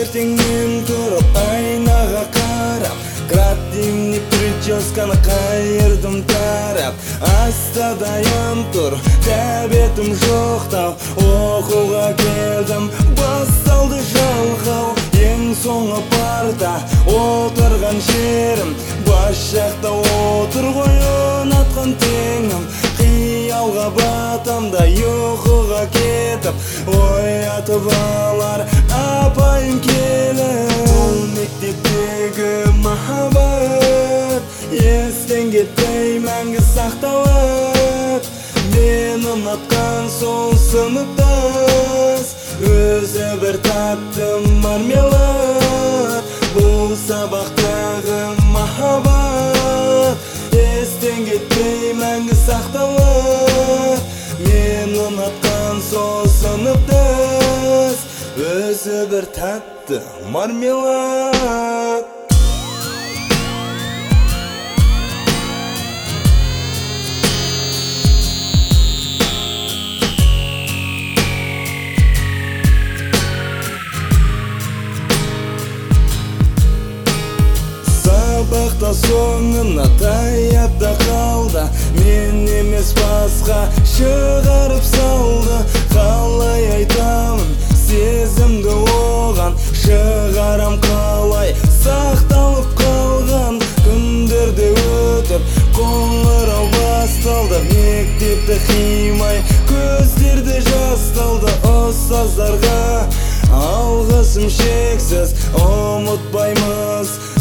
Таңертеңнен тұрып айнаға қарап, градивный прическаны қайырдым тарап. Астадайым тұр, тәбетім жоқтау, оқуға келдім, басталды жалғау. Ең соңы парта, отырған жерім, бас жақта отыр ғой ұнатқан теңім. Қиялға батам да ұйқыға кетіп, оятып алар апайым келіп. Ол мектептегі махаббат естен кетпей мәңгі сақталады. Мен ұнатқан сол сыныптас өзі бір татты мармелад. Бұл сабақтағы махаббат естен кетпей мәңгі сақталады. Мен ұнатқан сол сыныптас өзі бір татты мармелад. Сабақта соңына таяп та қалды, мен емес басқа шығарып салды. Қалай айтамын сезімді оған, шығарам қалай сақталып қалған. Күндерде өтіп қоңырау басталды, мектепті қимай көздерде жасталды. Ұстаздарға алғысым шексіз, ұмытпаймыз